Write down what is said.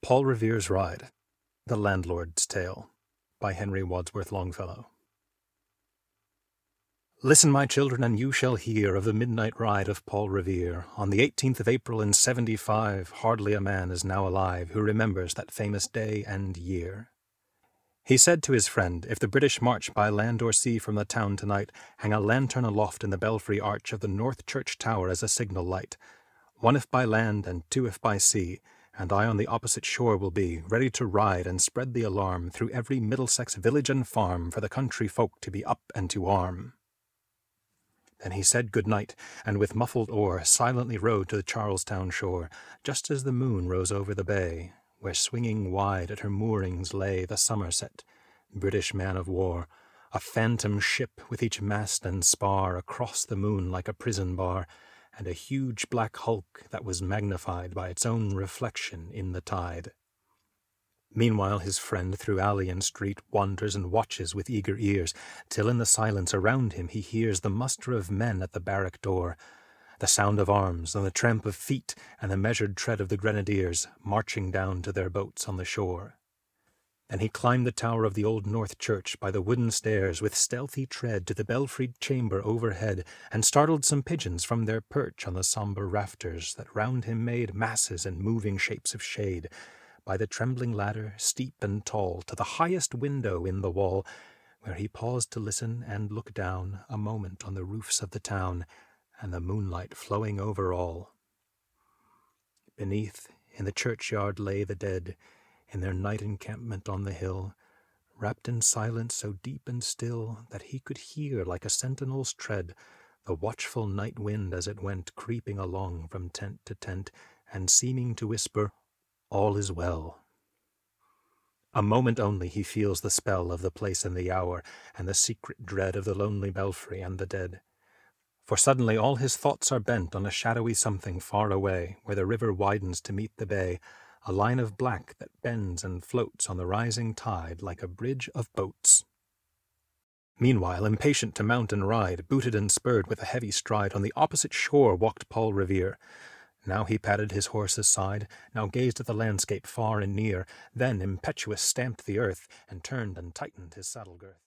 Paul Revere's Ride, The Landlord's Tale, by Henry Wadsworth Longfellow. Listen, my children, and you shall hear of the midnight ride of Paul Revere. On the 18th of April in 75, hardly a man is now alive who remembers that famous day and year. He said to his friend, if the British march by land or sea from the town tonight, hang a lantern aloft in the belfry arch of the North Church Tower as a signal light. One if by land and two if by sea, and I on the opposite shore will be, ready to ride and spread the alarm through every Middlesex village and farm for the country folk to be up and to arm. Then he said good night, and with muffled oar silently rowed to the Charlestown shore, just as the moon rose over the bay, where swinging wide at her moorings lay the Somerset, British man-of-war, a phantom ship with each mast and spar across the moon like a prison bar, and a huge black hulk that was magnified by its own reflection in the tide. Meanwhile his friend through alley and street wanders and watches with eager ears, till in the silence around him he hears the muster of men at the barrack door, the sound of arms and the tramp of feet and the measured tread of the grenadiers marching down to their boats on the shore. Then he climbed the tower of the old North Church by the wooden stairs with stealthy tread to the belfried chamber overhead, and startled some pigeons from their perch on the sombre rafters that round him made masses and moving shapes of shade, by the trembling ladder, steep and tall, to the highest window in the wall, where he paused to listen and look down a moment on the roofs of the town, and the moonlight flowing over all. Beneath, in the churchyard lay the dead, in their night encampment on the hill, wrapped in silence so deep and still that he could hear like a sentinel's tread the watchful night wind as it went creeping along from tent to tent, and seeming to whisper, "All is well." A moment only he feels the spell of the place and the hour, and the secret dread of the lonely belfry and the dead. For suddenly all his thoughts are bent on a shadowy something far away, where the river widens to meet the bay, a line of black that bends and floats on the rising tide like a bridge of boats. Meanwhile, impatient to mount and ride, booted and spurred with a heavy stride, on the opposite shore walked Paul Revere. Now he patted his horse's side, now gazed at the landscape far and near, then impetuous stamped the earth, and turned and tightened his saddle girth.